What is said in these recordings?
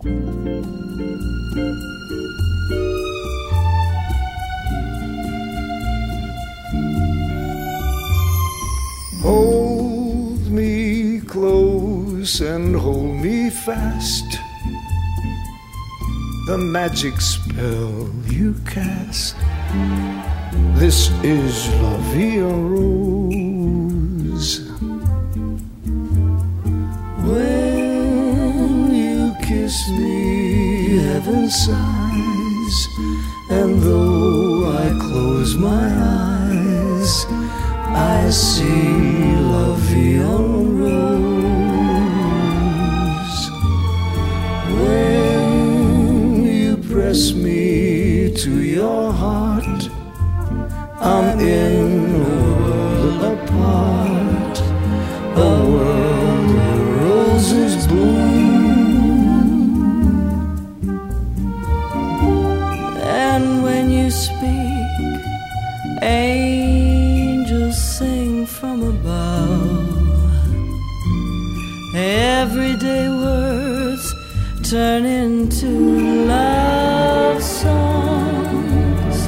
Hold me close and hold me fast. The magic spell you cast. This is La Vie en Rose. When you kiss me, heaven sighs, and though I close my eyes, I see La Vie en Rose. When you press me to your heart, I'm in a world apart, a world where roses bloom. And when you speak, angels sing from above. Everyday words turn into love songs.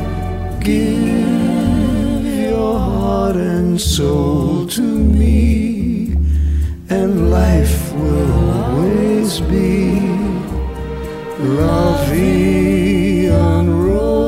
Give your heart and soul to me, and life will always be La Vie en Rose.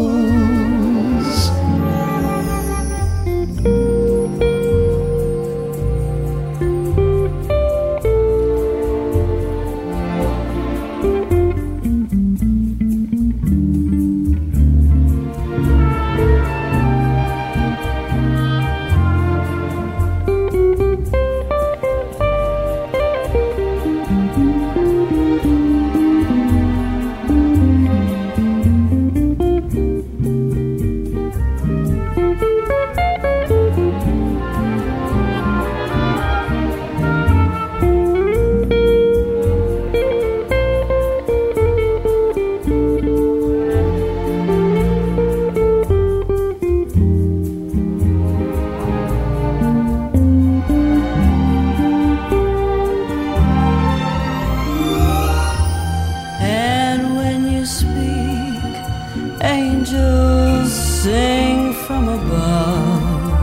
Angels sing from above.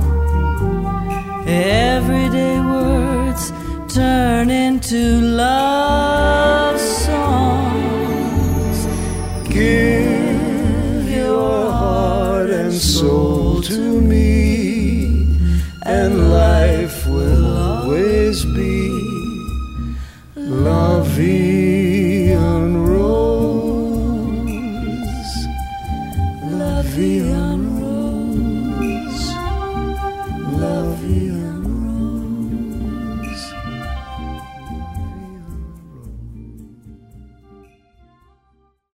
Everyday words turn into love songs. Give your heart and soul to me, and life will always be La Vie en Rose. La Vie en Rose.